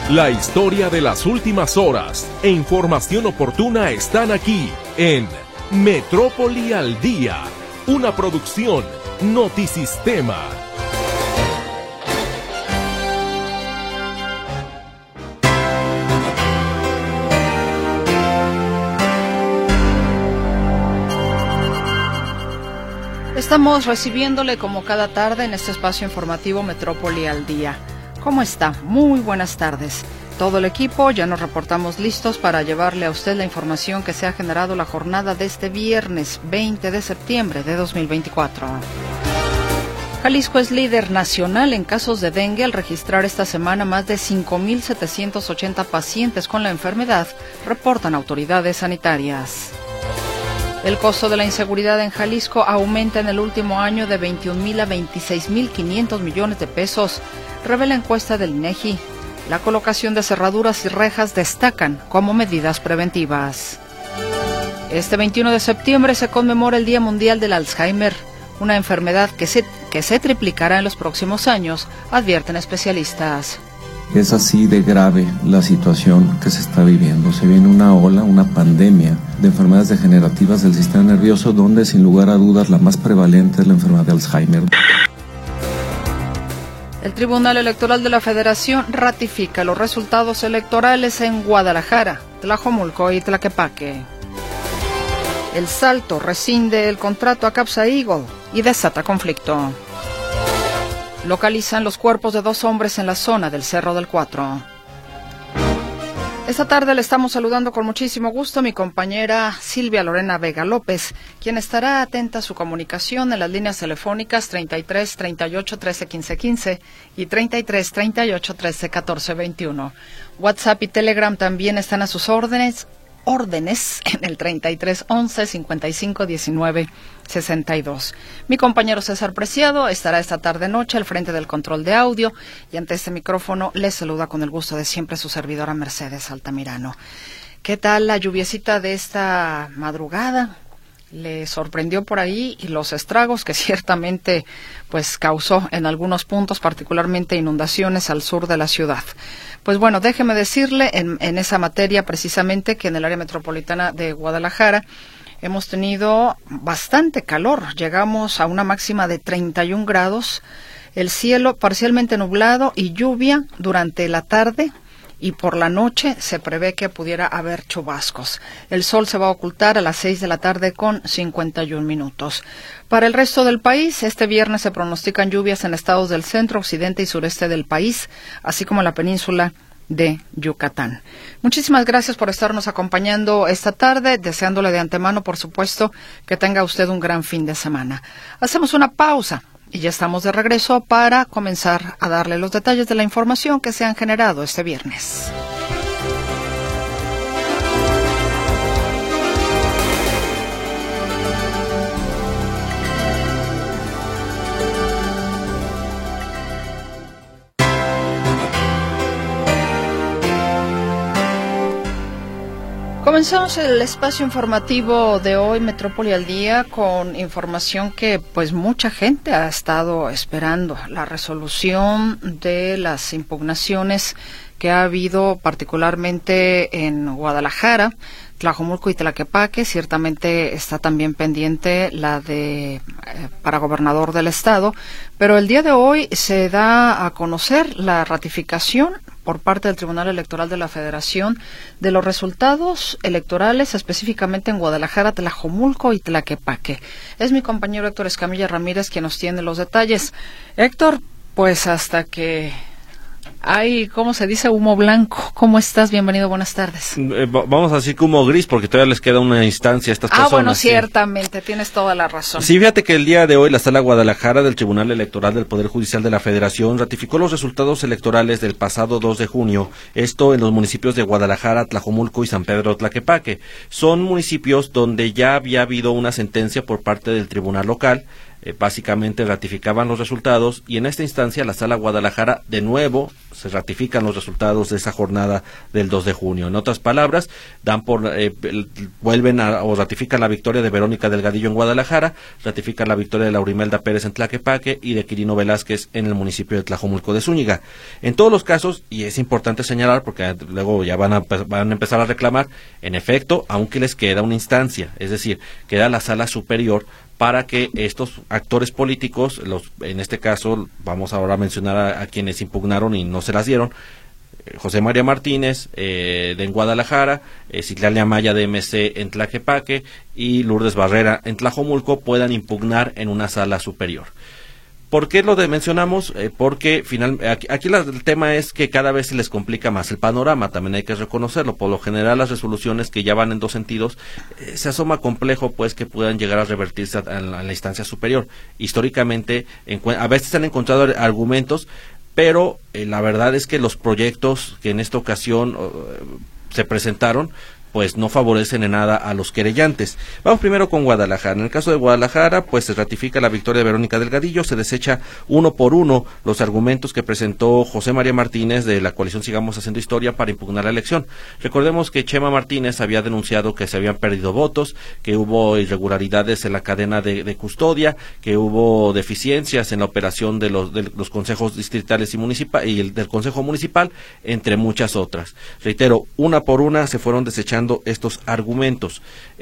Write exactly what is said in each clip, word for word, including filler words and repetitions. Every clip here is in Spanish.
La historia de las últimas horas e información oportuna están aquí en Metrópoli al Día, una producción Notisistema. Estamos recibiéndole como cada tarde en este espacio informativo Metrópoli al Día. ¿Cómo está? Muy buenas tardes. Todo el equipo ya nos reportamos listos para llevarle a usted la información que se ha generado la jornada de este viernes veinte de septiembre de dos mil veinticuatro. Jalisco es líder nacional en casos de dengue al registrar esta semana más de cinco mil setecientos ochenta pacientes con la enfermedad, reportan autoridades sanitarias. El costo de la inseguridad en Jalisco aumenta en el último año de veintiún mil a veintiséis mil quinientos millones de pesos, revela encuesta del INEGI. La colocación de cerraduras y rejas destacan como medidas preventivas. Este veintiuno de septiembre se conmemora el Día Mundial del Alzheimer, una enfermedad que se, que se triplicará en los próximos años, advierten especialistas. Es así de grave la situación que se está viviendo. Se viene una ola, una pandemia de enfermedades degenerativas del sistema nervioso, donde sin lugar a dudas la más prevalente es la enfermedad de Alzheimer. El Tribunal Electoral de la Federación ratifica los resultados electorales en Guadalajara, Tlajomulco y Tlaquepaque. El Salto rescinde el contrato a Capsa Eagle y desata conflicto. Localizan los cuerpos de dos hombres en la zona del Cerro del Cuatro. Esta tarde le estamos saludando con muchísimo gusto a mi compañera Silvia Lorena Vega López, quien estará atenta a su comunicación en las líneas telefónicas treinta y tres, treinta y ocho, trece, quince, quince y treinta y tres, treinta y ocho, trece, catorce, veintiuno. WhatsApp y Telegram también están a sus órdenes, órdenes en el treinta y tres, once, cincuenta y cinco, diecinueve, sesenta y dos. Mi compañero César Preciado estará esta tarde noche al frente del control de audio y ante este micrófono les saluda con el gusto de siempre su servidora Mercedes Altamirano. ¿Qué tal la lluviecita de esta madrugada? ¿Le sorprendió por ahí y los estragos que ciertamente pues causó en algunos puntos, particularmente inundaciones al sur de la ciudad? Pues bueno, déjeme decirle en, en esa materia precisamente que en el área metropolitana de Guadalajara hemos tenido bastante calor. Llegamos a una máxima de treinta y un grados, el cielo parcialmente nublado y lluvia durante la tarde. Y por la noche se prevé que pudiera haber chubascos. El sol se va a ocultar a las seis de la tarde con cincuenta y un minutos. Para el resto del país, este viernes se pronostican lluvias en estados del centro, occidente y sureste del país, así como en la península de Yucatán. Muchísimas gracias por estarnos acompañando esta tarde, deseándole de antemano, por supuesto, que tenga usted un gran fin de semana. Hacemos una pausa. Y ya estamos de regreso para comenzar a darle los detalles de la información que se han generado este viernes. Comenzamos el espacio informativo de hoy, Metrópoli al Día, con información que pues mucha gente ha estado esperando, la resolución de las impugnaciones que ha habido particularmente en Guadalajara, Tlajomulco y Tlaquepaque. Ciertamente está también pendiente la de eh, para gobernador del estado, pero el día de hoy se da a conocer la ratificación por parte del Tribunal Electoral de la Federación de los resultados electorales, específicamente en Guadalajara, Tlajomulco y Tlaquepaque. Es mi compañero Héctor Escamilla Ramírez quien nos tiene los detalles. Héctor, pues hasta que hay, ¿cómo se dice? Humo blanco. ¿Cómo estás? Bienvenido, buenas tardes. Eh, vamos a decir que humo gris, porque todavía les queda una instancia a estas ah, personas. Ah, bueno, sí. Ciertamente, tienes toda la razón. Sí, fíjate que el día de hoy la Sala Guadalajara del Tribunal Electoral del Poder Judicial de la Federación ratificó los resultados electorales del pasado dos de junio, esto en los municipios de Guadalajara, Tlajomulco y San Pedro Tlaquepaque. Son municipios donde ya había habido una sentencia por parte del tribunal local. Eh, básicamente ratificaban los resultados y en esta instancia la Sala Guadalajara de nuevo se ratifican los resultados de esa jornada del dos de junio. En otras palabras, dan por eh, vuelven a, o ratifican la victoria de Verónica Delgadillo en Guadalajara, ratifican la victoria de Laurimelda Pérez en Tlaquepaque y de Quirino Velázquez en el municipio de Tlajomulco de Zúñiga. En todos los casos, y es importante señalar porque luego ya van a, van a empezar a reclamar, en efecto, aunque les queda una instancia, es decir, queda la sala superior para que estos actores políticos, los, en este caso vamos ahora a mencionar a, a quienes impugnaron y no se las dieron, eh, José María Martínez eh, de en Guadalajara, eh, Citlalia Maya de M C en Tlaquepaque y Lourdes Barrera en Tlajomulco, puedan impugnar en una sala superior. ¿Por qué lo de mencionamos? Eh, porque final, aquí, aquí la, el tema es que cada vez se les complica más el panorama, también hay que reconocerlo. Por lo general las resoluciones que ya van en dos sentidos, eh, se asoma complejo pues que puedan llegar a revertirse a, a, la, a la instancia superior. Históricamente, en, a veces se han encontrado argumentos, pero eh, la verdad es que los proyectos que en esta ocasión eh, se presentaron, pues no favorecen en nada a los querellantes. Vamos primero con Guadalajara. En el caso de Guadalajara, pues se ratifica la victoria de Verónica Delgadillo, se desecha uno por uno los argumentos que presentó José María Martínez de la coalición Sigamos Haciendo Historia para impugnar la elección. Recordemos que Chema Martínez había denunciado que se habían perdido votos, que hubo irregularidades en la cadena de, de custodia, que hubo deficiencias en la operación de los, de los consejos distritales y, municipal, y el del consejo municipal, entre muchas otras. Reitero, una por una se fueron desechando estos argumentos.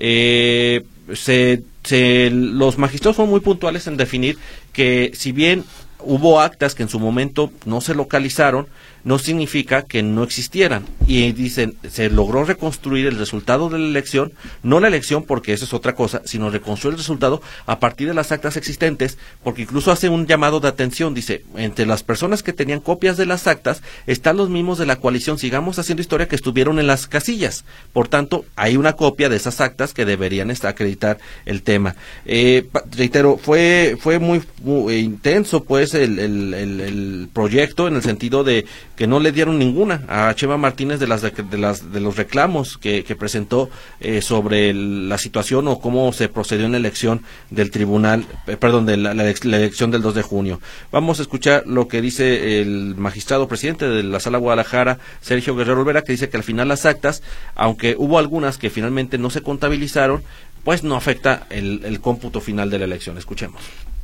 Eh, se, se, los magistrados fueron muy puntuales en definir que si bien hubo actas que en su momento no se localizaron, no significa que no existieran. Y dicen, se logró reconstruir el resultado de la elección, no la elección porque eso es otra cosa, sino reconstruir el resultado a partir de las actas existentes, porque incluso hace un llamado de atención, dice, entre las personas que tenían copias de las actas, están los mismos de la coalición Sigamos Haciendo Historia que estuvieron en las casillas. Por tanto, hay una copia de esas actas que deberían acreditar el tema. Eh, reitero, fue fue muy, muy intenso pues el, el, el, el proyecto en el sentido de que no le dieron ninguna a Chema Martínez de las de, de las de los reclamos que, que presentó eh, sobre el, la situación o cómo se procedió en la elección del tribunal, eh, perdón, de la, la, la elección del dos de junio. Vamos a escuchar lo que dice el magistrado presidente de la Sala Guadalajara, Sergio Guerrero Olvera, que dice que al final las actas, aunque hubo algunas que finalmente no se contabilizaron, pues no afecta el, el cómputo final de la elección. Escuchemos.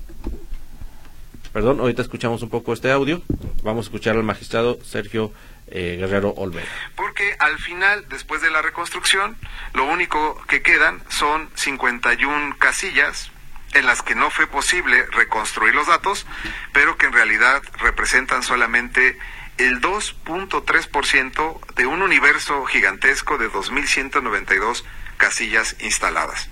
Perdón, ahorita escuchamos un poco este audio. Vamos a escuchar al magistrado Sergio eh, Guerrero Olvera. Porque al final, después de la reconstrucción, lo único que quedan son cincuenta y una casillas en las que no fue posible reconstruir los datos, pero que en realidad representan solamente el dos punto tres por ciento de un universo gigantesco de dos mil ciento noventa y dos casillas instaladas.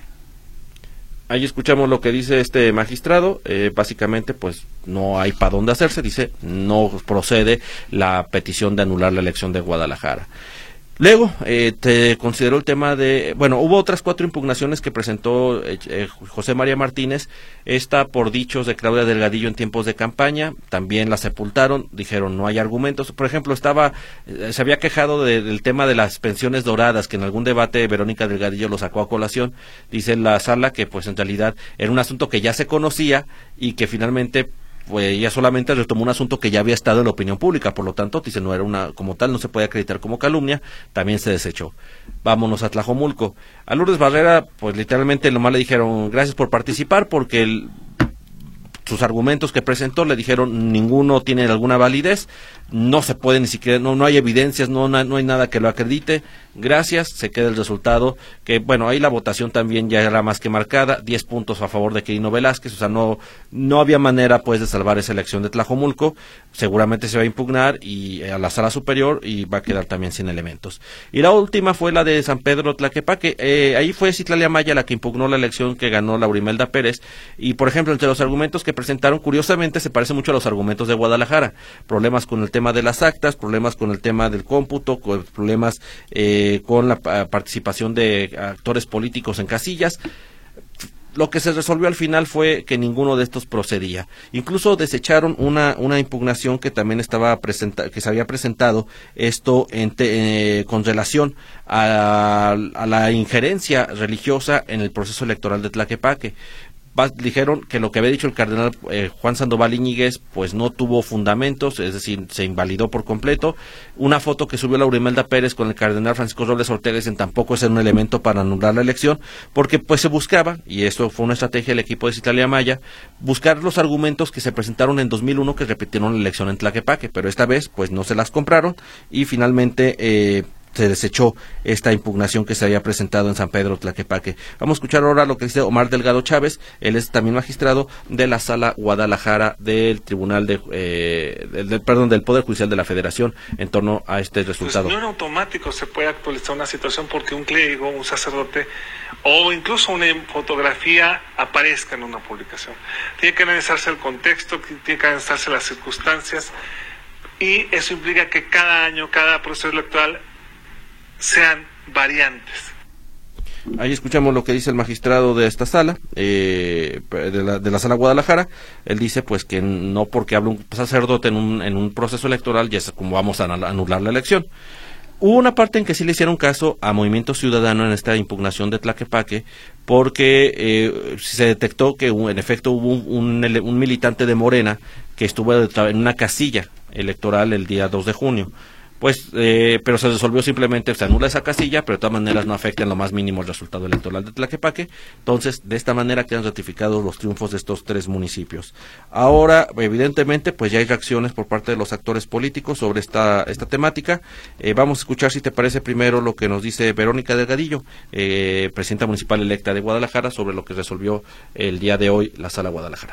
Ahí escuchamos lo que dice este magistrado, eh, básicamente pues no hay para dónde hacerse, dice, no procede la petición de anular la elección de Guadalajara. Luego, eh, te consideró el tema de, bueno, hubo otras cuatro impugnaciones que presentó eh, eh, José María Martínez, esta por dichos de Claudia Delgadillo en tiempos de campaña, también la sepultaron, dijeron no hay argumentos. Por ejemplo, estaba, eh, se había quejado de, del tema de las pensiones doradas, que en algún debate Verónica Delgadillo lo sacó a colación, dice la sala que pues en realidad era un asunto que ya se conocía y que finalmente pues ella solamente retomó un asunto que ya había estado en la opinión pública, por lo tanto, dice, no era una, como tal, no se puede acreditar como calumnia, también se desechó. Vámonos a Tlajomulco. A Lourdes Barrera, pues literalmente nomás le dijeron, gracias por participar, porque el, sus argumentos que presentó, le dijeron, ninguno tiene alguna validez, no se puede ni siquiera, no, no hay evidencias, no, no hay nada que lo acredite, gracias, se queda el resultado, que bueno, ahí la votación también ya era más que marcada, diez puntos a favor de Quirino Velázquez, o sea, no, no había manera pues de salvar esa elección de Tlajomulco, seguramente se va a impugnar y a la sala superior y va a quedar también sin elementos. Y la última fue la de San Pedro Tlaquepaque, eh, ahí fue Citlalia Maya la que impugnó la elección que ganó Laurimelda Pérez, y por ejemplo, entre los argumentos que presentaron, curiosamente se parece mucho a los argumentos de Guadalajara, problemas con el tema de las actas, problemas con el tema del cómputo, con problemas eh, con la participación de actores políticos en casillas. Lo que se resolvió al final fue que ninguno de estos procedía. Incluso desecharon una una impugnación que también estaba presenta, que se había presentado esto en te, eh, con relación a, a la injerencia religiosa en el proceso electoral de Tlaquepaque. dijeron que lo que había dicho el cardenal eh, Juan Sandoval Íñiguez pues no tuvo fundamentos, es decir, se invalidó por completo. Una foto que subió Laura Imelda Pérez con el cardenal Francisco Robles Ortega dicen tampoco es un elemento para anular la elección, porque pues se buscaba, y eso fue una estrategia del equipo de Citlali Amaya, buscar los argumentos que se presentaron en dos mil uno que repitieron la elección en Tlaquepaque, pero esta vez pues no se las compraron y finalmente eh, se desechó esta impugnación que se había presentado en San Pedro Tlaquepaque. Vamos a escuchar ahora lo que dice Omar Delgado Chávez, él es también magistrado de la Sala Guadalajara del Tribunal de, eh, del, del, perdón, del Poder Judicial de la Federación en torno a este resultado. Pues no en automático se puede actualizar una situación porque un clérigo, un sacerdote o incluso una fotografía aparezca en una publicación. Tiene que analizarse el contexto, tiene que analizarse las circunstancias y eso implica que cada año, cada proceso electoral sean variantes. Ahí escuchamos lo que dice el magistrado de esta sala, eh, de, la, de la Sala Guadalajara. Él dice pues que no porque habla un sacerdote en un, en un proceso electoral ya es como vamos a anular la elección. Hubo una parte en que sí le hicieron caso a Movimiento Ciudadano en esta impugnación de Tlaquepaque, porque eh, se detectó que en efecto hubo un, un, un militante de Morena que estuvo en una casilla electoral el día dos de junio. Pues, eh, pero se resolvió simplemente, se anula esa casilla, pero de todas maneras no afecta en lo más mínimo el resultado electoral de Tlaquepaque. Entonces, de esta manera quedan ratificados los triunfos de estos tres municipios. Ahora, evidentemente, pues ya hay reacciones por parte de los actores políticos sobre esta esta temática. Eh, vamos a escuchar, si te parece, primero lo que nos dice Verónica Delgadillo, eh, presidenta municipal electa de Guadalajara, sobre lo que resolvió el día de hoy la Sala Guadalajara.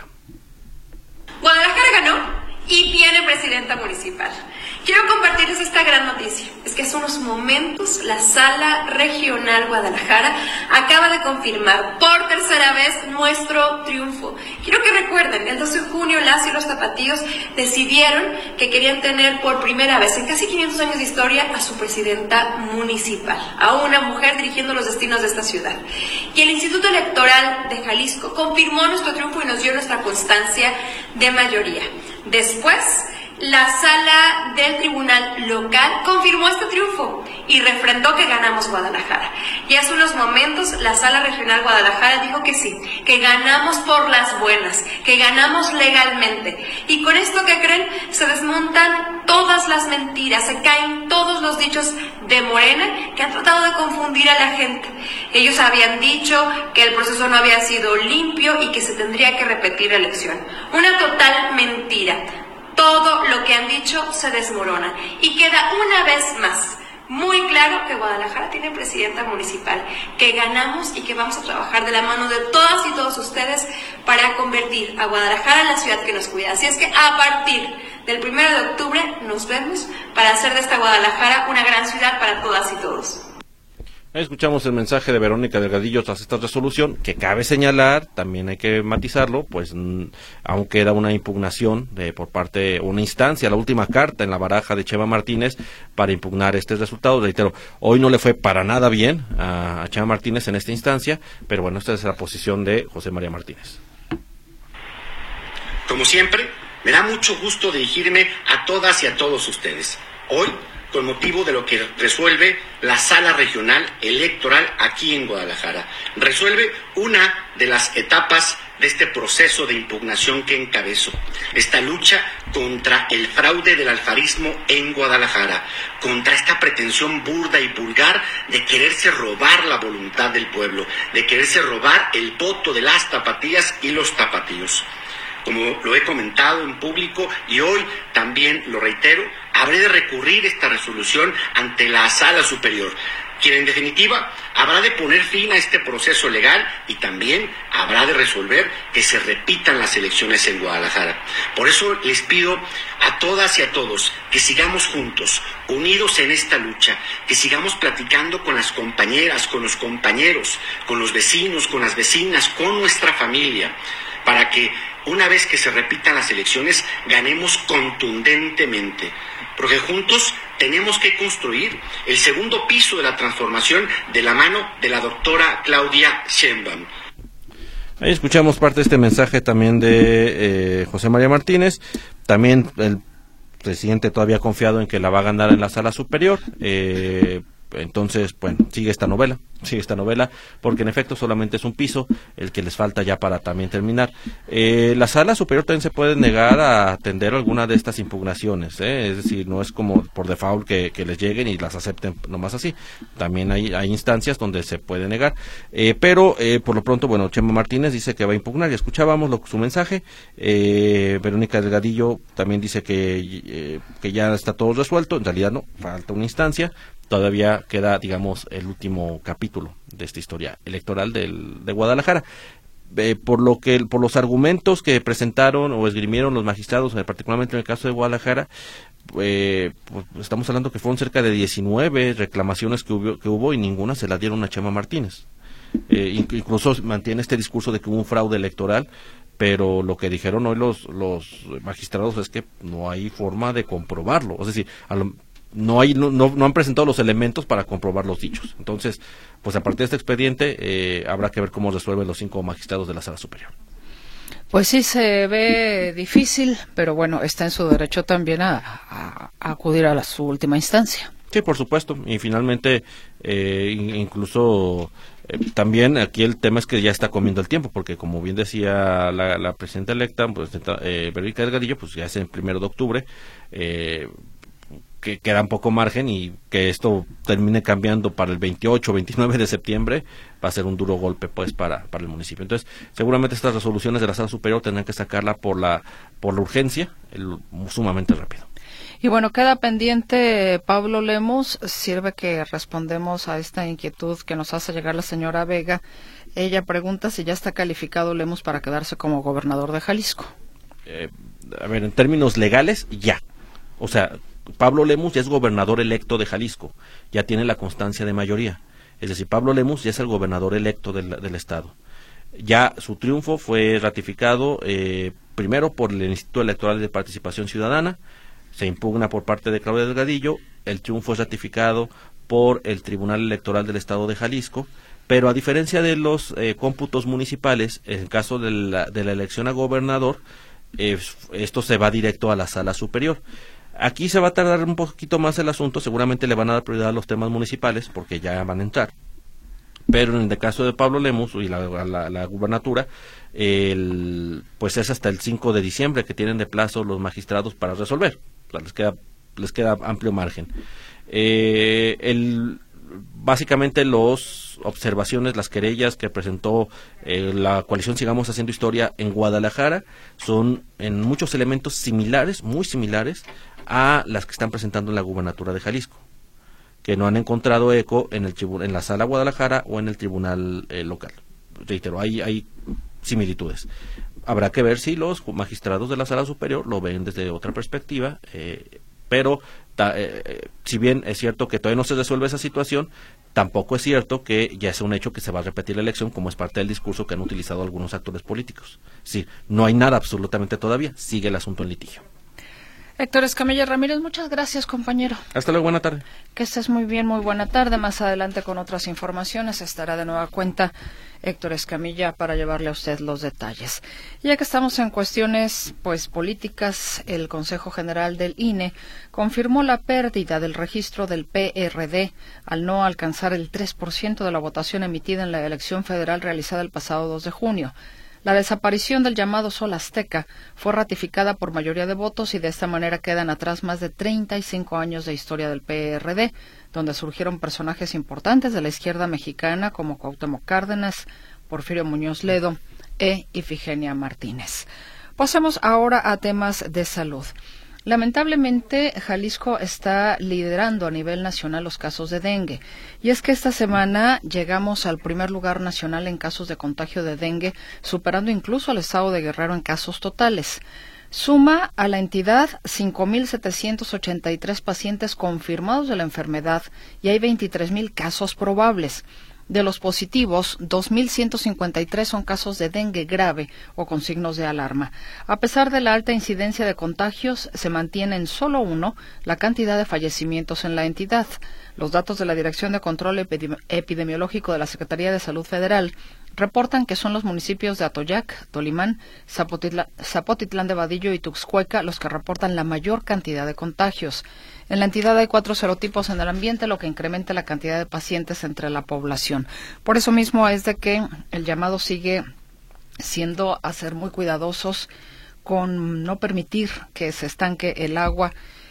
Guadalajara ganó y tiene presidenta municipal. Quiero compartirles esta gran noticia. Es que hace unos momentos la Sala Regional Guadalajara acaba de confirmar por tercera vez nuestro triunfo. Quiero que recuerden, el doce de junio las y los tapatíos decidieron que querían tener por primera vez en casi quinientos años de historia a su presidenta municipal, a una mujer dirigiendo los destinos de esta ciudad. Y el Instituto Electoral de Jalisco confirmó nuestro triunfo y nos dio nuestra constancia de mayoría. Después, la sala del tribunal local confirmó este triunfo y refrendó que ganamos Guadalajara. Y hace unos momentos la sala regional Guadalajara dijo que sí, que ganamos por las buenas, que ganamos legalmente. Y con esto, ¿qué creen? Se desmontan todas las mentiras, se caen todos los dichos de Morena que han tratado de confundir a la gente. Ellos habían dicho que el proceso no había sido limpio y que se tendría que repetir la elección. Una total mentira. Todo lo que han dicho se desmorona y queda una vez más muy claro que Guadalajara tiene presidenta municipal, que ganamos y que vamos a trabajar de la mano de todas y todos ustedes para convertir a Guadalajara en la ciudad que nos cuida. Así es que a partir del primero de octubre nos vemos para hacer de esta Guadalajara una gran ciudad para todas y todos. Escuchamos el mensaje de Verónica Delgadillo tras esta resolución, que cabe señalar, también hay que matizarlo, pues mm, aún queda una impugnación de, por parte, una instancia, la última carta en la baraja de Chema Martínez para impugnar este resultado. Reitero, hoy no le fue para nada bien a, a Chema Martínez en esta instancia, pero bueno, esta es la posición de José María Martínez. Como siempre, me da mucho gusto dirigirme a todas y a todos ustedes. Hoy, con motivo de lo que resuelve la Sala Regional Electoral aquí en Guadalajara. Resuelve una de las etapas de este proceso de impugnación que encabezo. Esta lucha contra el fraude del alfarismo en Guadalajara, contra esta pretensión burda y vulgar de quererse robar la voluntad del pueblo, de quererse robar el voto de las tapatías y los tapatíos. Como lo he comentado en público y hoy también lo reitero, habré de recurrir esta resolución ante la Sala Superior, quien en definitiva habrá de poner fin a este proceso legal y también habrá de resolver que se repitan las elecciones en Guadalajara. Por eso les pido a todas y a todos que sigamos juntos, unidos en esta lucha, que sigamos platicando con las compañeras, con los compañeros, con los vecinos, con las vecinas, con nuestra familia, para que una vez que se repitan las elecciones, ganemos contundentemente. Porque juntos tenemos que construir el segundo piso de la transformación de la mano de la doctora Claudia Sheinbaum. Ahí escuchamos parte de este mensaje también de eh, José María Martínez. También el presidente todavía confiado en que la va a ganar en la Sala Superior. Eh, entonces, bueno, sigue esta novela. Sí, esta novela, porque en efecto solamente es un piso el que les falta ya para también terminar. Eh, la sala superior también se puede negar a atender alguna de estas impugnaciones, ¿eh? Es decir, no es como por default que, que les lleguen y las acepten nomás así. También hay, hay instancias donde se puede negar. Eh, pero, eh, por lo pronto, bueno, Chema Martínez dice que va a impugnar, ya escuchábamos lo, su mensaje. Eh, Verónica Delgadillo también dice que, eh, que ya está todo resuelto, en realidad no, falta una instancia. Todavía queda, digamos, el último capítulo de esta historia electoral del, de Guadalajara. Eh, por lo que, por los argumentos que presentaron o esgrimieron los magistrados, particularmente en el caso de Guadalajara, eh, pues estamos hablando que fueron cerca de diecinueve reclamaciones que hubo, que hubo y ninguna se la dieron a Chema Martínez. Eh, incluso mantiene este discurso de que hubo un fraude electoral, pero lo que dijeron hoy los, los magistrados es que no hay forma de comprobarlo. Es decir, a lo, No, hay, no, no han presentado los elementos para comprobar los dichos. Entonces, pues a partir de este expediente eh, habrá que ver cómo resuelven los cinco magistrados de la Sala Superior. Pues sí, se ve difícil, pero bueno, está en su derecho también a, a, a acudir a la, su última instancia. Sí, por supuesto. Y finalmente, eh, incluso eh, también aquí el tema es que ya está comiendo el tiempo, porque como bien decía la, la presidenta electa, pues eh, Verónica Delgadillo, pues ya es el primero de octubre, eh, que queda un poco margen y que esto termine cambiando para el veintiocho o veintinueve de septiembre va a ser un duro golpe pues para, para el municipio. Entonces, seguramente estas resoluciones de la Sala Superior tendrán que sacarla por la por la urgencia, el, sumamente rápido. Y bueno, queda pendiente Pablo Lemus, sirve que respondemos a esta inquietud que nos hace llegar la señora Vega. Ella pregunta si ya está calificado Lemus para quedarse como gobernador de Jalisco. Eh, a ver, en términos legales, ya. O sea, Pablo Lemus ya es gobernador electo de Jalisco, ya tiene la constancia de mayoría. Es decir, Pablo Lemus ya es el gobernador electo del, del estado. Ya su triunfo fue ratificado eh, primero por el Instituto Electoral de Participación Ciudadana, se impugna por parte de Claudia Delgadillo, el triunfo es ratificado por el Tribunal Electoral del Estado de Jalisco, pero a diferencia de los eh, cómputos municipales, en el caso de la, de la elección a gobernador, eh, esto se va directo a la Sala Superior. Aquí se va a tardar un poquito más el asunto, seguramente le van a dar prioridad a los temas municipales, porque ya van a entrar. Pero en el caso de Pablo Lemus y la, la, la gubernatura, el, pues es hasta el cinco de diciembre que tienen de plazo los magistrados para resolver. O sea, les queda, les queda amplio margen. Eh, el, básicamente las observaciones, las querellas que presentó eh, la coalición Sigamos Haciendo Historia en Guadalajara son en muchos elementos similares, muy similares a las que están presentando en la gubernatura de Jalisco, que no han encontrado eco en el en la Sala Guadalajara o en el tribunal eh, local. Reitero, hay, hay similitudes. Habrá que ver si los magistrados de la Sala Superior lo ven desde otra perspectiva, eh, pero ta, eh, si bien es cierto que todavía no se resuelve esa situación, tampoco es cierto que ya es un hecho que se va a repetir la elección, como es parte del discurso que han utilizado algunos actores políticos. Sí, no hay nada absolutamente todavía, sigue el asunto en litigio. Héctor Escamilla Ramírez, muchas gracias, compañero. Hasta luego, buena tarde. Que estés muy bien, muy buena tarde. Más adelante con otras informaciones estará de nueva cuenta Héctor Escamilla para llevarle a usted los detalles. Ya que estamos en cuestiones pues políticas, el Consejo General del I N E confirmó la pérdida del registro del P R D al no alcanzar el tres por ciento de la votación emitida en la elección federal realizada el pasado dos de junio. La desaparición del llamado Sol Azteca fue ratificada por mayoría de votos y de esta manera quedan atrás más de treinta y cinco años de historia del P R D, donde surgieron personajes importantes de la izquierda mexicana como Cuauhtémoc Cárdenas, Porfirio Muñoz Ledo e Ifigenia Martínez. Pasemos ahora a temas de salud. Lamentablemente, Jalisco está liderando a nivel nacional los casos de dengue. Y es que esta semana llegamos al primer lugar nacional en casos de contagio de dengue, superando incluso al estado de Guerrero en casos totales. Suma a la entidad cinco mil setecientos ochenta y tres pacientes confirmados de la enfermedad y hay veintitrés mil casos probables. De los positivos, dos mil ciento cincuenta y tres son casos de dengue grave o con signos de alarma. A pesar de la alta incidencia de contagios, se mantiene en solo uno la cantidad de fallecimientos en la entidad. Los datos de la Dirección de Control Epidemi- Epidemiológico de la Secretaría de Salud Federal reportan que son los municipios de Atoyac, Tolimán, Zapotitla, Zapotitlán de Vadillo y Tuxcueca los que reportan la mayor cantidad de contagios. En la entidad hay cuatro serotipos en el ambiente, lo que incrementa la cantidad de pacientes entre la población. Por eso mismo es de que el llamado sigue siendo a ser muy cuidadosos con no permitir que se estanque el agua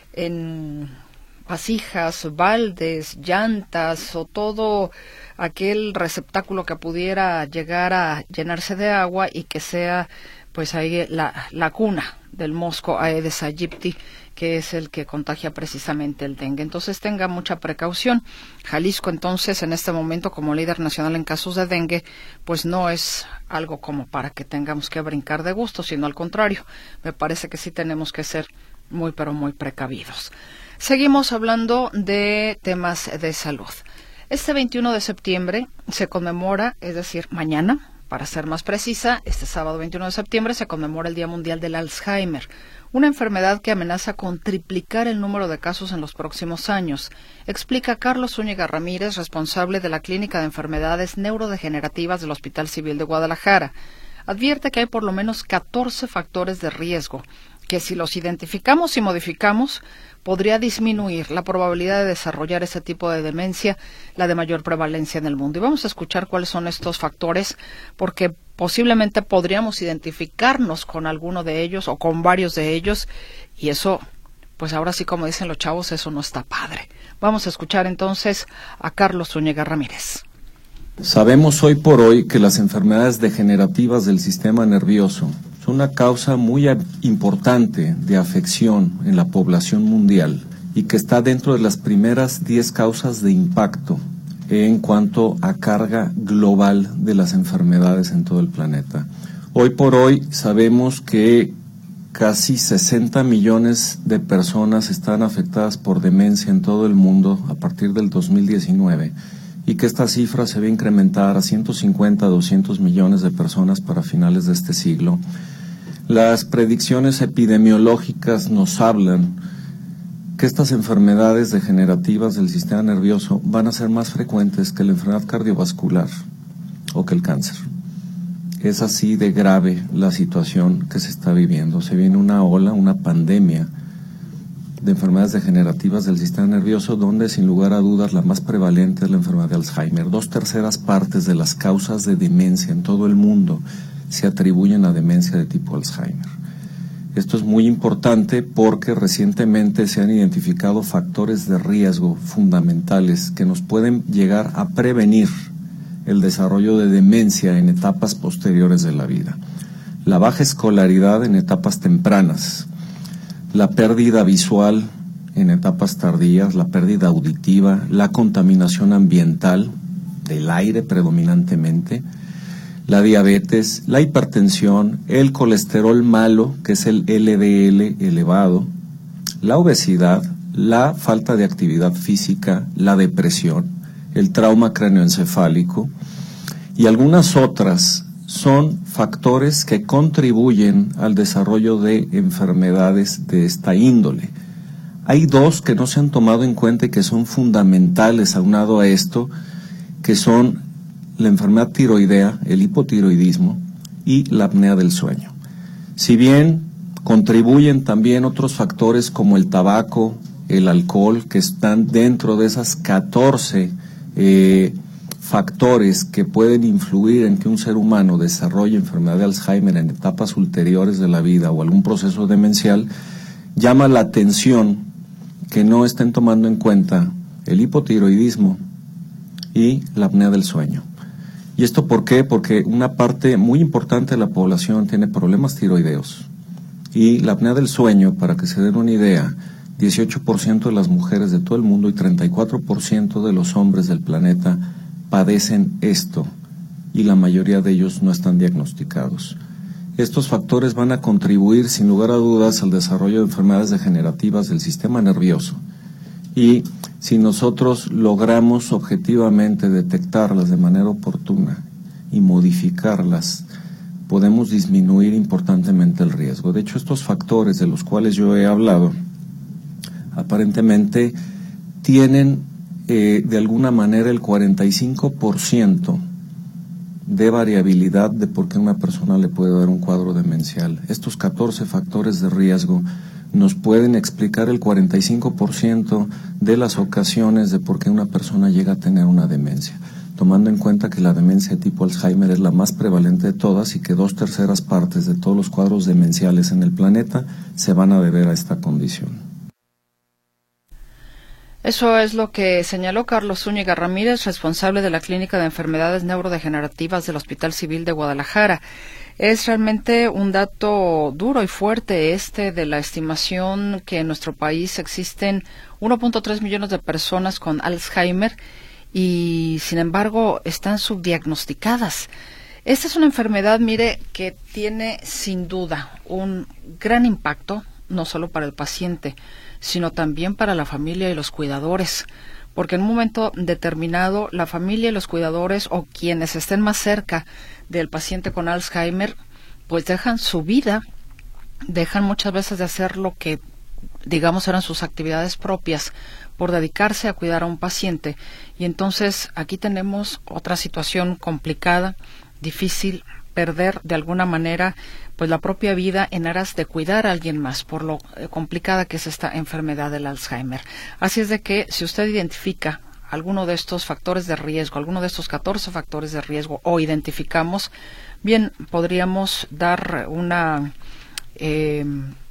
en vasijas, baldes, llantas o todo aquel receptáculo que pudiera llegar a llenarse de agua y que sea pues ahí la, la cuna del mosco Aedes aegypti, que es el que contagia precisamente el dengue. Entonces tenga mucha precaución. Jalisco entonces en este momento como líder nacional en casos de dengue pues no es algo como para que tengamos que brincar de gusto, sino al contrario, me parece que sí tenemos que ser muy pero muy precavidos. Seguimos hablando de temas de salud. Este veintiuno de septiembre se conmemora, es decir, mañana, para ser más precisa, este sábado veintiuno de septiembre se conmemora el Día Mundial del Alzheimer, una enfermedad que amenaza con triplicar el número de casos en los próximos años, explica Carlos Zúñiga Ramírez, responsable de la Clínica de Enfermedades Neurodegenerativas del Hospital Civil de Guadalajara. Advierte que hay por lo menos catorce factores de riesgo, que si los identificamos y modificamos, podría disminuir la probabilidad de desarrollar ese tipo de demencia, la de mayor prevalencia en el mundo. Y vamos a escuchar cuáles son estos factores, porque posiblemente podríamos identificarnos con alguno de ellos o con varios de ellos, y eso, pues ahora sí, como dicen los chavos, eso no está padre. Vamos a escuchar entonces a Carlos Zúñiga Ramírez. Sabemos hoy por hoy que las enfermedades degenerativas del sistema nervioso son una causa muy importante de afección en la población mundial y que está dentro de las primeras diez causas de impacto en cuanto a carga global de las enfermedades en todo el planeta. Hoy por hoy sabemos que casi sesenta millones de personas están afectadas por demencia en todo el mundo a partir del dos mil diecinueve y que esta cifra se va a incrementar a ciento cincuenta a doscientos millones de personas para finales de este siglo. Las predicciones epidemiológicas nos hablan que estas enfermedades degenerativas del sistema nervioso van a ser más frecuentes que la enfermedad cardiovascular o que el cáncer. Es así de grave la situación que se está viviendo. Se viene una ola, una pandemia de enfermedades degenerativas del sistema nervioso, donde sin lugar a dudas la más prevalente es la enfermedad de Alzheimer. Dos terceras partes de las causas de demencia en todo el mundo se atribuyen a demencia de tipo Alzheimer. Esto es muy importante porque recientemente se han identificado factores de riesgo fundamentales que nos pueden llegar a prevenir el desarrollo de demencia en etapas posteriores de la vida. La baja escolaridad en etapas tempranas, la pérdida visual en etapas tardías, la pérdida auditiva, la contaminación ambiental del aire predominantemente, la diabetes, la hipertensión, el colesterol malo, que es el L D L elevado, la obesidad, la falta de actividad física, la depresión, el trauma cráneoencefálico y algunas otras son factores que contribuyen al desarrollo de enfermedades de esta índole. Hay dos que no se han tomado en cuenta y que son fundamentales aunado a esto, que son la enfermedad tiroidea, el hipotiroidismo y la apnea del sueño. Si bien contribuyen también otros factores como el tabaco, el alcohol, que están dentro de esas catorce eh, factores que pueden influir en que un ser humano desarrolle enfermedad de Alzheimer en etapas ulteriores de la vida o algún proceso demencial, llama la atención que no estén tomando en cuenta el hipotiroidismo y la apnea del sueño. ¿Y esto por qué? Porque una parte muy importante de la población tiene problemas tiroideos. Y la apnea del sueño, para que se den una idea, dieciocho por ciento de las mujeres de todo el mundo y treinta y cuatro por ciento de los hombres del planeta padecen esto, y la mayoría de ellos no están diagnosticados. Estos factores van a contribuir sin lugar a dudas al desarrollo de enfermedades degenerativas del sistema nervioso. Y si nosotros logramos objetivamente detectarlas de manera oportuna y modificarlas, podemos disminuir importantemente el riesgo. De hecho, estos factores de los cuales yo he hablado, aparentemente tienen eh, de alguna manera el cuarenta y cinco por ciento de variabilidad de por qué una persona le puede dar un cuadro demencial. Estos catorce factores de riesgo nos pueden explicar el cuarenta y cinco por ciento de las ocasiones de por qué una persona llega a tener una demencia, tomando en cuenta que la demencia de tipo Alzheimer es la más prevalente de todas y que dos terceras partes de todos los cuadros demenciales en el planeta se van a deber a esta condición. Eso es lo que señaló Carlos Zúñiga Ramírez, responsable de la Clínica de Enfermedades Neurodegenerativas del Hospital Civil de Guadalajara. Es realmente un dato duro y fuerte este de la estimación que en nuestro país existen uno punto tres millones de personas con Alzheimer y, sin embargo, están subdiagnosticadas. Esta es una enfermedad, mire, que tiene sin duda un gran impacto, no solo para el paciente, sino también para la familia y los cuidadores, porque en un momento determinado la familia y los cuidadores o quienes estén más cerca del paciente con Alzheimer, pues dejan su vida, dejan muchas veces de hacer lo que, digamos, eran sus actividades propias por dedicarse a cuidar a un paciente. Y entonces aquí tenemos otra situación complicada, difícil, perder de alguna manera pues la propia vida en aras de cuidar a alguien más, por lo eh, complicada que es esta enfermedad del Alzheimer. Así es de que si usted identifica alguno de estos factores de riesgo, alguno de estos catorce factores de riesgo, o identificamos, bien, podríamos dar una eh,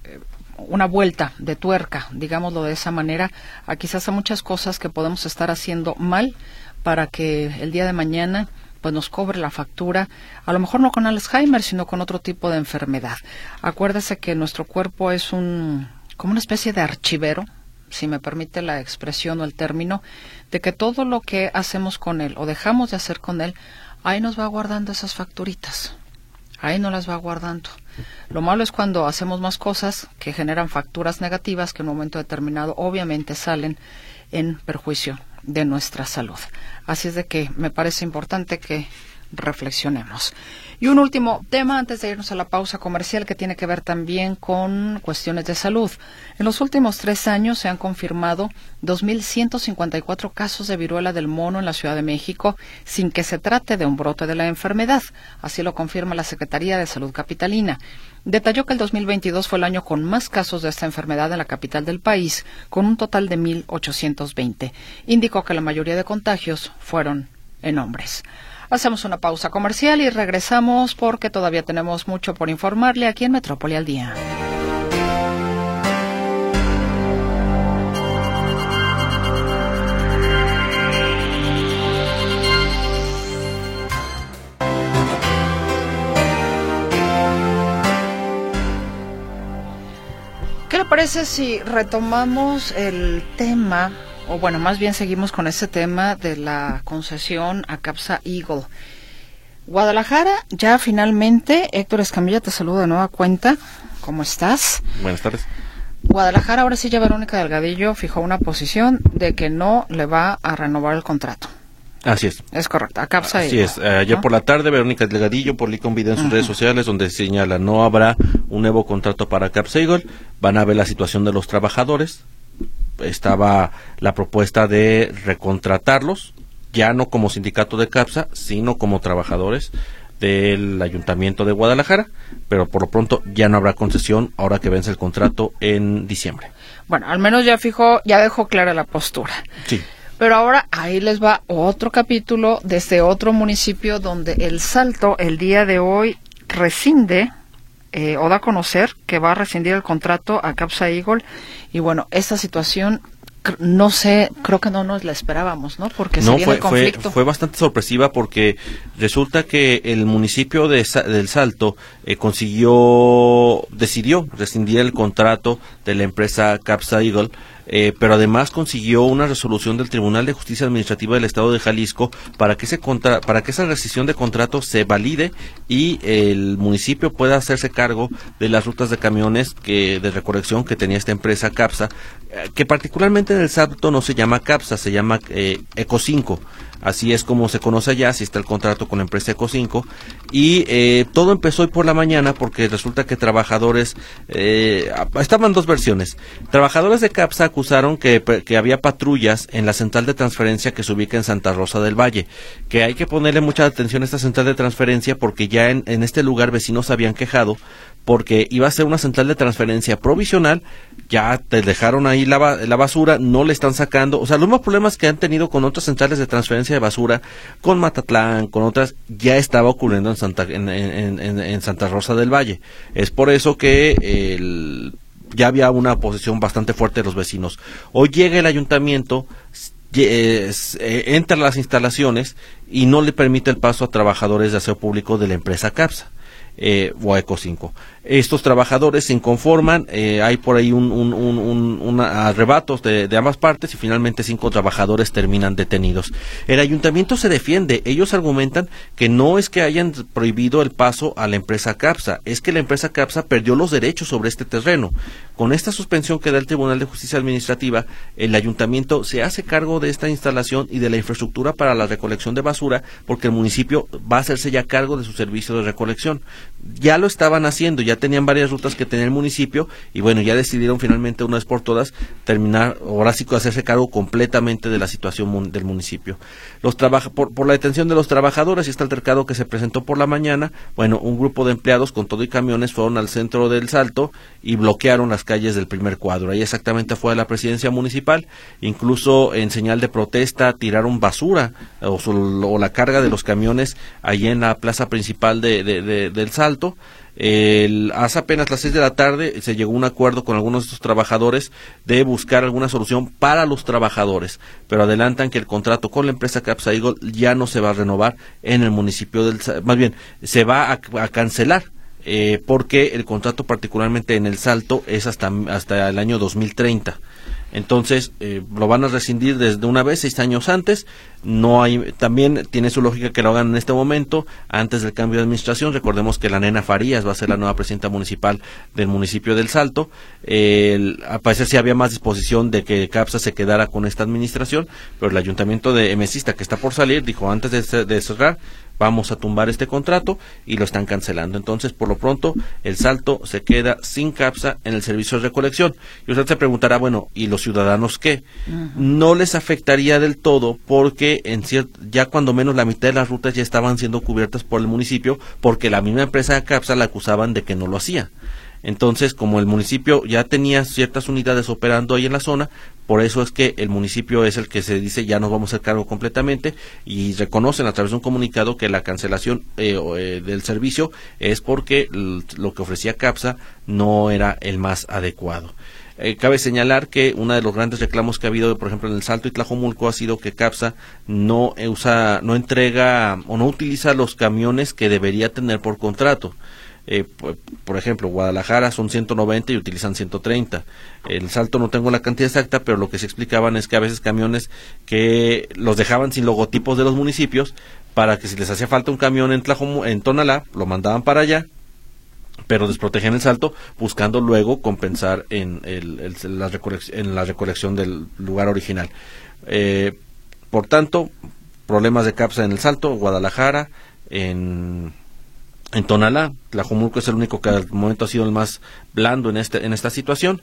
una vuelta de tuerca, digámoslo de esa manera, a quizás a muchas cosas que podemos estar haciendo mal para que el día de mañana pues nos cobre la factura, a lo mejor no con Alzheimer, sino con otro tipo de enfermedad. Acuérdese que nuestro cuerpo es un como una especie de archivero, si me permite la expresión o el término, de que todo lo que hacemos con él o dejamos de hacer con él, ahí nos va guardando esas facturitas, ahí nos las va guardando. Lo malo es cuando hacemos más cosas que generan facturas negativas que en un momento determinado obviamente salen en perjuicio de nuestra salud. Así es de que me parece importante que reflexionemos. Y un último tema antes de irnos a la pausa comercial que tiene que ver también con cuestiones de salud. En los últimos tres años se han confirmado dos mil ciento cincuenta y cuatro casos de viruela del mono en la Ciudad de México sin que se trate de un brote de la enfermedad. Así lo confirma la Secretaría de Salud capitalina. Detalló que el dos mil veintidós fue el año con más casos de esta enfermedad en la capital del país, con un total de mil ochocientos veinte. Indicó que la mayoría de contagios fueron en hombres. Hacemos una pausa comercial y regresamos porque todavía tenemos mucho por informarle aquí en Metrópoli al Día. ¿Qué le parece si retomamos el tema, o bueno, más bien seguimos con ese tema de la concesión a Capsa Eagle? Guadalajara, ya finalmente, Héctor Escamilla, te saludo de nueva cuenta. ¿Cómo estás? Buenas tardes. Guadalajara, ahora sí ya Verónica Delgadillo fijó una posición de que no le va a renovar el contrato. Así es. Es correcto, a Capsa Así Eagle, es. Eh, ayer ¿no? por la tarde, Verónica Delgadillo publicó un video en sus uh-huh. redes sociales donde señala no habrá un nuevo contrato para Capsa Eagle, van a ver la situación de los trabajadores. Estaba la propuesta de recontratarlos, ya no como sindicato de Capsa, sino como trabajadores del Ayuntamiento de Guadalajara, pero por lo pronto ya no habrá concesión ahora que vence el contrato en diciembre. Bueno, al menos ya fijó, ya dejó clara la postura. Sí. Pero ahora ahí les va otro capítulo desde otro municipio donde El Salto el día de hoy rescinde eh, o da a conocer que va a rescindir el contrato a Capsa Eagle. Y bueno, esta situación, no sé, creo que no nos la esperábamos, ¿no? Porque no, se viene fue, el conflicto. Fue, fue bastante sorpresiva porque resulta que el municipio de del Salto eh, consiguió, decidió rescindir el contrato de la empresa Capsa Eagle, eh, pero además consiguió una resolución del Tribunal de Justicia Administrativa del Estado de Jalisco para que ese contra, para que esa rescisión de contrato se valide y el municipio pueda hacerse cargo de las rutas de camiones que de recolección que tenía esta empresa Capsa, eh, que particularmente en el Salto no se llama Capsa, se llama eh, Eco cinco. Así es como se conoce allá, así está el contrato con la empresa Eco cinco. Y eh, todo empezó hoy por la mañana porque resulta que trabajadores, eh, estaban dos, versiones. Trabajadores de CAPSA acusaron que, que había patrullas en la central de transferencia que se ubica en Santa Rosa del Valle, que hay que ponerle mucha atención a esta central de transferencia porque ya en, en este lugar vecinos habían quejado porque iba a ser una central de transferencia provisional, ya te dejaron ahí la, la basura, no le están sacando, o sea, los mismos problemas que han tenido con otras centrales de transferencia de basura, con Matatlán, con otras, ya estaba ocurriendo en Santa, en, en, en, en Santa Rosa del Valle. Es por eso que el, ya había una oposición bastante fuerte de los vecinos. Hoy llega el ayuntamiento, eh, eh, entra a las instalaciones y no le permite el paso a trabajadores de aseo público de la empresa CAPSA. Eh, o Eco cinco. Estos trabajadores se inconforman, eh, hay por ahí un, un, un, un, un arrebatos de, de ambas partes y finalmente cinco trabajadores terminan detenidos. El ayuntamiento se defiende, ellos argumentan que no es que hayan prohibido el paso a la empresa CAPSA, es que la empresa CAPSA perdió los derechos sobre este terreno. Con esta suspensión que da el Tribunal de Justicia Administrativa, el ayuntamiento se hace cargo de esta instalación y de la infraestructura para la recolección de basura, porque el municipio va a hacerse ya cargo de su servicio de recolección. Ya lo estaban haciendo, ya tenían varias rutas que tenía el municipio y bueno, ya decidieron finalmente una vez por todas terminar, ahora sí que hacerse cargo completamente de la situación mun del municipio. Los trabaja por, por la detención de los trabajadores y este altercado que se presentó por la mañana, bueno, un grupo de empleados con todo y camiones fueron al centro del Salto y bloquearon las calles del primer cuadro. Ahí exactamente fue a la presidencia municipal, incluso en señal de protesta tiraron basura o, o la carga de los camiones ahí en la plaza principal de, de, de, del Salto. El, hace apenas las seis de la tarde se llegó a un acuerdo con algunos de estos trabajadores de buscar alguna solución para los trabajadores, pero adelantan que el contrato con la empresa CAPSA Eagle ya no se va a renovar en el municipio del, más bien se va a, a cancelar. Eh, porque el contrato particularmente en el Salto es hasta, hasta el año dos mil treinta. Entonces, eh, lo van a rescindir desde una vez, seis años antes. No hay, también tiene su lógica que lo hagan en este momento, antes del cambio de administración. Recordemos que la nena Farías va a ser la nueva presidenta municipal del municipio del Salto. Eh, al parecer sí había más disposición de que CAPSA se quedara con esta administración, pero el ayuntamiento de Emesista, que está por salir, dijo antes de, de cerrar, vamos a tumbar este contrato y lo están cancelando. Entonces, por lo pronto, el Salto se queda sin CAPSA en el servicio de recolección. Y usted se preguntará, bueno, ¿y los ciudadanos qué? Uh-huh. No les afectaría del todo porque en cierto, ya cuando menos la mitad de las rutas ya estaban siendo cubiertas por el municipio porque la misma empresa de CAPSA la acusaban de que no lo hacía. Entonces, como el municipio ya tenía ciertas unidades operando ahí en la zona, por eso es que el municipio es el que se dice ya nos vamos a hacer cargo completamente y reconocen a través de un comunicado que la cancelación eh, eh, del servicio es porque lo que ofrecía CAPSA no era el más adecuado. Eh, cabe señalar que uno de los grandes reclamos que ha habido, por ejemplo, en el Salto y Tlajomulco ha sido que CAPSA no usa, no entrega o no utiliza los camiones que debería tener por contrato. Eh, por, por ejemplo, Guadalajara son ciento noventa y utilizan ciento treinta. El Salto no tengo la cantidad exacta, pero lo que se explicaban es que a veces camiones que los dejaban sin logotipos de los municipios para que si les hacía falta un camión en, Tlajom en Tonalá, lo mandaban para allá, pero desprotegían el Salto buscando luego compensar en, el, el, la, recolección, en la recolección del lugar original. Eh, por tanto, problemas de CAPSA en el Salto, Guadalajara, en... En Tonalá, Tlajomulco es el único que al momento ha sido el más blando en este en esta situación,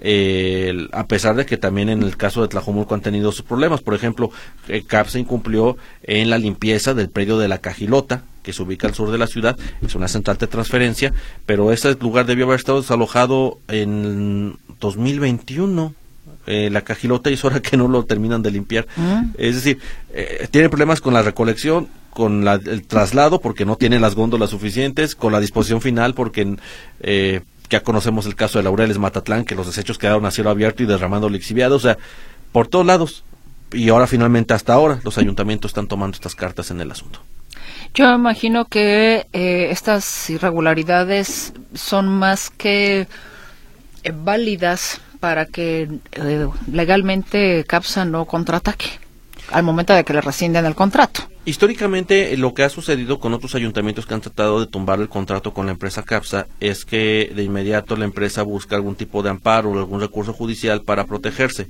eh, a pesar de que también en el caso de Tlajomulco han tenido sus problemas. Por ejemplo, eh, CAPSA incumplió en la limpieza del predio de la Cajilota, que se ubica al sur de la ciudad, es una central de transferencia, pero ese lugar debió haber estado desalojado en dos mil veintiuno. Eh, la Cajilota y es hora que no lo terminan de limpiar. ¿Mm? Es decir, eh, tiene problemas con la recolección, con la, el traslado porque no tiene las góndolas suficientes, con la disposición final porque eh, ya conocemos el caso de Laureles Matatlán, que los desechos quedaron a cielo abierto y derramando lixiviados, o sea, por todos lados. Y ahora finalmente, hasta ahora, los ayuntamientos están tomando estas cartas en el asunto. Yo imagino que eh, estas irregularidades son más que eh, válidas para que eh, legalmente CAPSA no contraataque al momento de que le rescinden el contrato. Históricamente, lo que ha sucedido con otros ayuntamientos que han tratado de tumbar el contrato con la empresa CAPSA es que de inmediato la empresa busca algún tipo de amparo o algún recurso judicial para protegerse.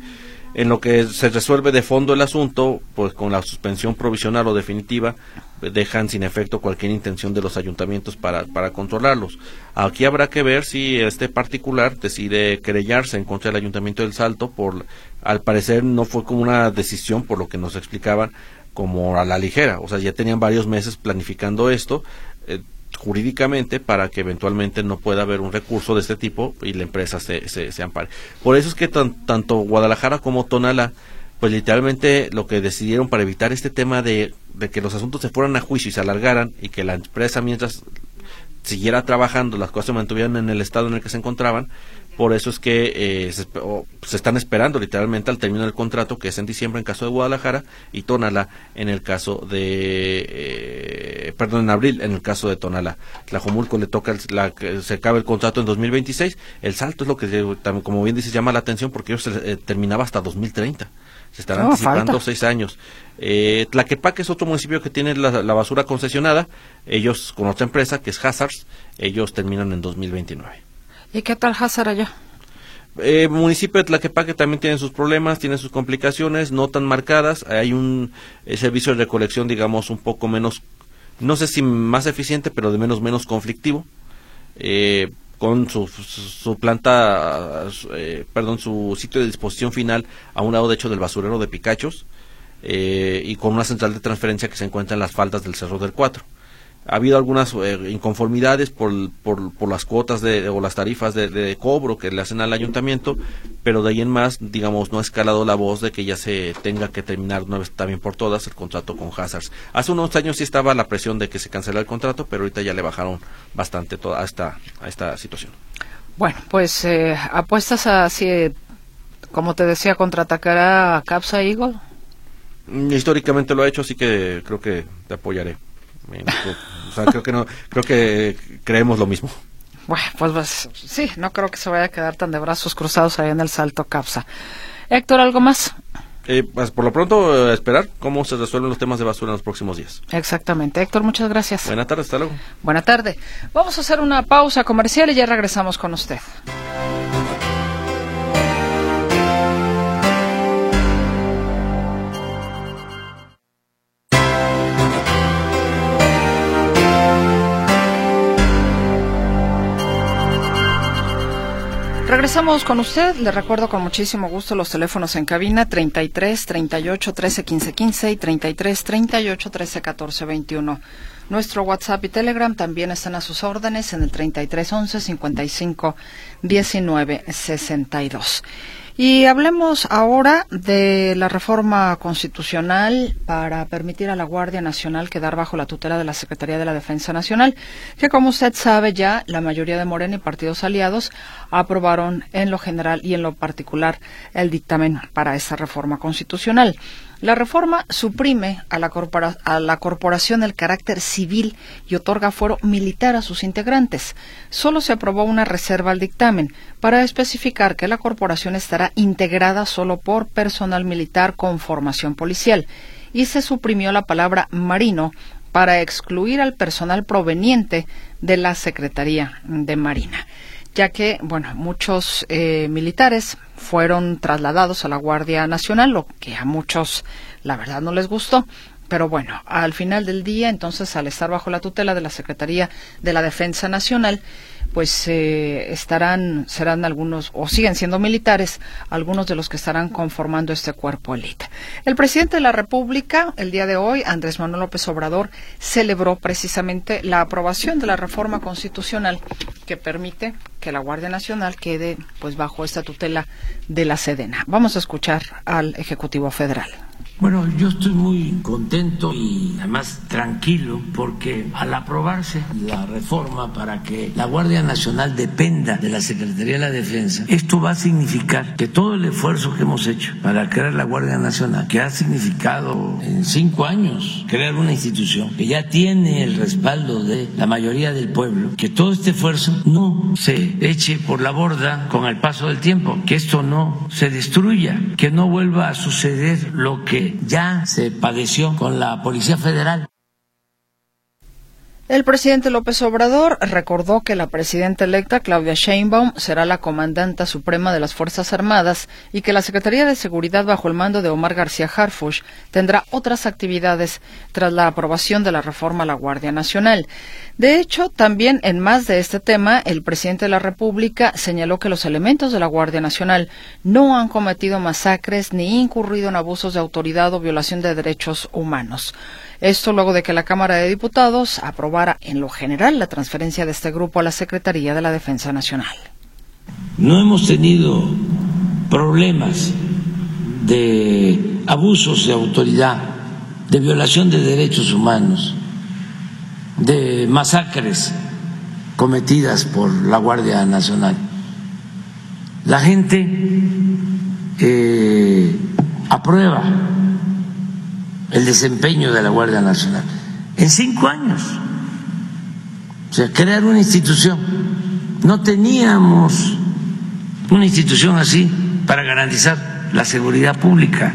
En lo que se resuelve de fondo el asunto, pues con la suspensión provisional o definitiva, dejan sin efecto cualquier intención de los ayuntamientos para, para controlarlos. Aquí habrá que ver si este particular decide querellarse en contra del Ayuntamiento del Salto, por, al parecer no fue como una decisión, por lo que nos explicaban, como a la ligera, o sea, ya tenían varios meses planificando esto, eh, jurídicamente, para que eventualmente no pueda haber un recurso de este tipo y la empresa se, se, se ampare. Por eso es que tan, tanto Guadalajara como Tonalá, pues literalmente lo que decidieron para evitar este tema de, de que los asuntos se fueran a juicio y se alargaran, y que la empresa mientras siguiera trabajando, las cosas se mantuvieran en el estado en el que se encontraban. Por eso es que eh, se, o, se están esperando literalmente al término del contrato, que es en diciembre en caso de Guadalajara, y Tonalá en el caso de, eh, perdón, en abril en el caso de Tonalá. Tlajomulco le toca, el, la, se acaba el contrato en dos mil veintiséis, el Salto es lo que, también, como bien dices, llama la atención, porque ellos se, eh, terminaba hasta dos mil treinta. Se están no, anticipando falta. seis años. Eh, Tlaquepaque es otro municipio que tiene la, la basura concesionada, ellos con otra empresa que es Hazards, ellos terminan en dos mil veintinueve. ¿Y qué tal Hazard allá? Eh, municipio de Tlaquepaque también tiene sus problemas, tiene sus complicaciones, no tan marcadas. Hay un eh, servicio de recolección, digamos, un poco menos, no sé si más eficiente, pero de menos menos conflictivo, eh, con su, su, su planta, eh, perdón, su sitio de disposición final a un lado, de hecho, del basurero de Picachos, eh, y con una central de transferencia que se encuentra en las faldas del Cerro del Cuatro. Ha habido algunas eh, inconformidades por, por, por las cuotas de, o las tarifas de, de cobro que le hacen al ayuntamiento, pero de ahí en más, digamos, no ha escalado la voz de que ya se tenga que terminar una vez también por todas el contrato con Hazards. Hace unos años sí estaba la presión de que se cancelara el contrato, pero ahorita ya le bajaron bastante toda a esta, a esta situación. Bueno, pues eh, apuestas a, si, como te decía, contraatacar a Capsa Eagle. Históricamente lo ha hecho, así que creo que te apoyaré. O sea, creo que no, creo que creemos lo mismo. Bueno, pues, pues sí, no creo que se vaya a quedar tan de brazos cruzados ahí en el Salto Capsa. Héctor, ¿algo más? Eh, pues por lo pronto, eh, esperar cómo se resuelven los temas de basura en los próximos días. Exactamente. Héctor, muchas gracias. Buenas tardes, hasta luego. Buenas tardes. Vamos a hacer una pausa comercial y ya regresamos con usted. Regresamos con usted. Le recuerdo con muchísimo gusto los teléfonos en cabina treinta y tres, treinta y ocho, trece, quince, quince y treinta y tres, treinta y ocho, trece, catorce, veintiuno. Nuestro WhatsApp y Telegram también están a sus órdenes en el treinta y tres, once, cincuenta y cinco, diecinueve, sesenta y dos. Y hablemos ahora de la reforma constitucional para permitir a la Guardia Nacional quedar bajo la tutela de la Secretaría de la Defensa Nacional, que como usted sabe ya, la mayoría de Morena y partidos aliados aprobaron en lo general y en lo particular el dictamen para esa reforma constitucional. La reforma suprime a la, corpora, a la corporación el carácter civil y otorga fuero militar a sus integrantes. Solo se aprobó una reserva al dictamen para especificar que la corporación estará integrada solo por personal militar con formación policial, y se suprimió la palabra marino para excluir al personal proveniente de la Secretaría de Marina, ya que, bueno, muchos eh, militares fueron trasladados a la Guardia Nacional, lo que a muchos, la verdad, no les gustó. Pero bueno, al final del día, entonces, al estar bajo la tutela de la Secretaría de la Defensa Nacional, pues eh, estarán, serán algunos, o siguen siendo militares, algunos de los que estarán conformando este cuerpo élite. El presidente de la República, el día de hoy, Andrés Manuel López Obrador, celebró precisamente la aprobación de la reforma constitucional que permite que la Guardia Nacional quede pues bajo esta tutela de la Sedena. Vamos a escuchar al Ejecutivo Federal. Bueno, yo estoy muy contento y además tranquilo porque al aprobarse la reforma para que la Guardia Nacional dependa de la Secretaría de la Defensa, esto va a significar que todo el esfuerzo que hemos hecho para crear la Guardia Nacional, que ha significado en cinco años crear una institución que ya tiene el respaldo de la mayoría del pueblo, que todo este esfuerzo no se eche por la borda con el paso del tiempo, que esto no se destruya, que no vuelva a suceder lo que ya se padeció con la Policía Federal. El presidente López Obrador recordó que la presidenta electa, Claudia Sheinbaum, será la comandanta suprema de las Fuerzas Armadas y que la Secretaría de Seguridad, bajo el mando de Omar García Harfuch, tendrá otras actividades tras la aprobación de la reforma a la Guardia Nacional. De hecho, también en más de este tema, el presidente de la República señaló que los elementos de la Guardia Nacional no han cometido masacres ni incurrido en abusos de autoridad o violación de derechos humanos. Esto luego de que la Cámara de Diputados aprobara en lo general la transferencia de este grupo a la Secretaría de la Defensa Nacional. No hemos tenido problemas de abusos de autoridad, de violación de derechos humanos, de masacres cometidas por la Guardia Nacional. La gente eh, aprueba el desempeño de la Guardia Nacional en cinco años. O sea, crear una institución. No teníamos una institución así para garantizar la seguridad pública.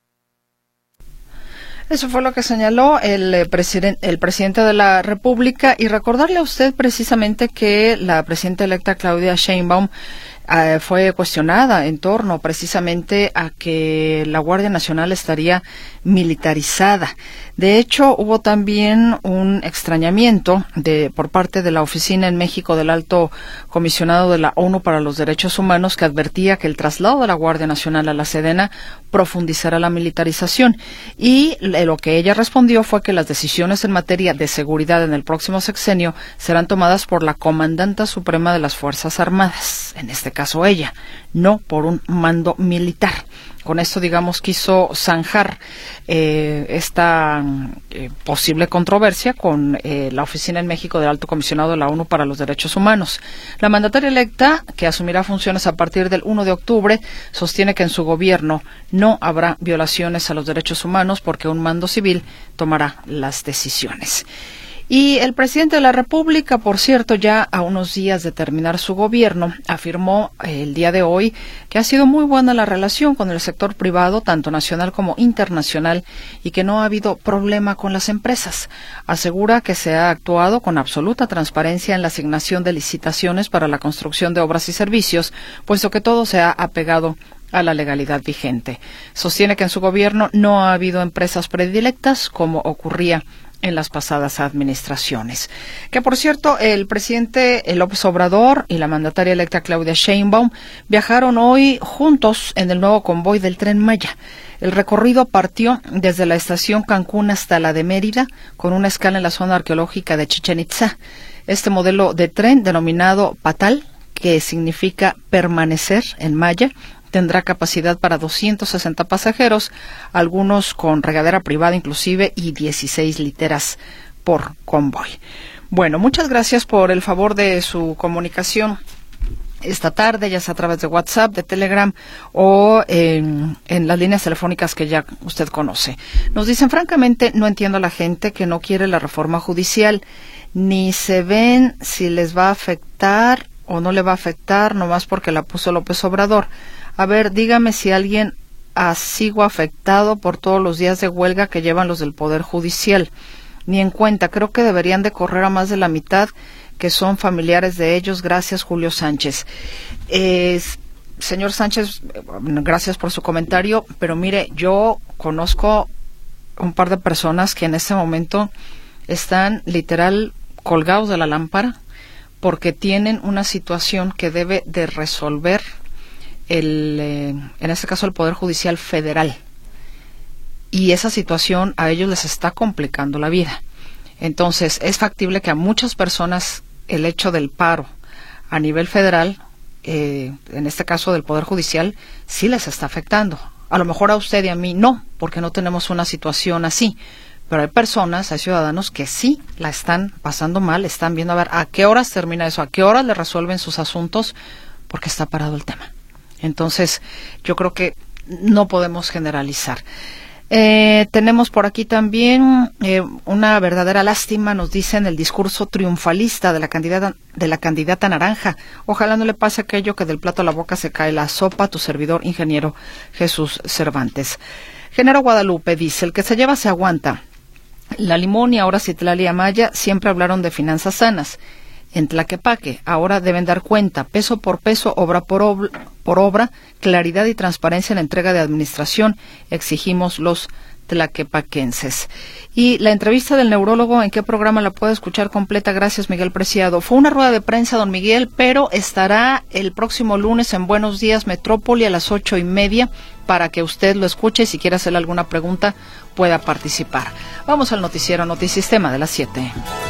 Eso fue lo que señaló el, eh, presiden- el presidente de la República, y recordarle a usted precisamente que la presidenta electa Claudia Sheinbaum eh, fue cuestionada en torno precisamente a que la Guardia Nacional estaría militarizada. De hecho, hubo también un extrañamiento de por parte de la oficina en México del Alto Comisionado de la ONU para los Derechos Humanos, que advertía que el traslado de la Guardia Nacional a la Sedena profundizará la militarización. Y lo que ella respondió fue que las decisiones en materia de seguridad en el próximo sexenio serán tomadas por la Comandanta Suprema de las Fuerzas Armadas, en este caso ella, no por un mando militar. Con esto, digamos, quiso zanjar eh, esta eh, posible controversia con eh, la oficina en México del Alto Comisionado de la ONU para los Derechos Humanos. La mandataria electa, que asumirá funciones a partir del primero de octubre, sostiene que en su gobierno no habrá violaciones a los derechos humanos porque un mando civil tomará las decisiones. Y el presidente de la República, por cierto, ya a unos días de terminar su gobierno, afirmó el día de hoy que ha sido muy buena la relación con el sector privado, tanto nacional como internacional, y que no ha habido problema con las empresas. Asegura que se ha actuado con absoluta transparencia en la asignación de licitaciones para la construcción de obras y servicios, puesto que todo se ha apegado a la legalidad vigente. Sostiene que en su gobierno no ha habido empresas predilectas, como ocurría en las pasadas administraciones. Que, por cierto, el presidente López Obrador y la mandataria electa Claudia Sheinbaum viajaron hoy juntos en el nuevo convoy del Tren Maya. El recorrido partió desde la estación Cancún hasta la de Mérida, con una escala en la zona arqueológica de Chichén Itzá. Este modelo de tren, denominado Patal, que significa permanecer en maya, tendrá capacidad para doscientos sesenta pasajeros, algunos con regadera privada inclusive, y dieciséis literas por convoy. Bueno, muchas gracias por el favor de su comunicación esta tarde, ya sea a través de WhatsApp, de Telegram o en, en las líneas telefónicas que ya usted conoce. Nos dicen, francamente, no entiendo a la gente que no quiere la reforma judicial, ni se ven si les va a afectar o no le va a afectar, nomás porque la puso López Obrador. A ver, dígame si alguien ha sido afectado por todos los días de huelga que llevan los del Poder Judicial. Ni en cuenta, creo que deberían de correr a más de la mitad que son familiares de ellos. Gracias, Julio Sánchez. Eh, señor Sánchez, gracias por su comentario, pero mire, yo conozco un par de personas que en este momento están literal colgados de la lámpara porque tienen una situación que debe de resolver El, eh, en este caso el Poder Judicial Federal, y esa situación a ellos les está complicando la vida. Entonces es factible que a muchas personas el hecho del paro a nivel federal, eh, en este caso del Poder Judicial, sí les está afectando. A lo mejor a usted y a mí no, porque no tenemos una situación así, pero hay personas, hay ciudadanos que sí la están pasando mal, están viendo a ver a qué horas termina eso, a qué horas le resuelven sus asuntos, porque está parado el tema. Entonces, yo creo que no podemos generalizar. Eh, tenemos por aquí también eh, una verdadera lástima, nos dicen, el discurso triunfalista de la candidata de la candidata naranja. Ojalá no le pase aquello que del plato a la boca se cae la sopa. Tu servidor, ingeniero Jesús Cervantes. Genaro Guadalupe dice, el que se lleva se aguanta. La Limón y ahora Citlali Amaya siempre hablaron de finanzas sanas. En Tlaquepaque, ahora deben dar cuenta, peso por peso, obra por, ob por obra, claridad y transparencia en la entrega de administración, exigimos los tlaquepaquenses. Y la entrevista del neurólogo, ¿en qué programa la puede escuchar completa? Gracias, Miguel Preciado. Fue una rueda de prensa, don Miguel, pero estará el próximo lunes en Buenos Días Metrópoli a las ocho y media para que usted lo escuche y si quiere hacerle alguna pregunta pueda participar. Vamos al noticiero Notisistema de las siete.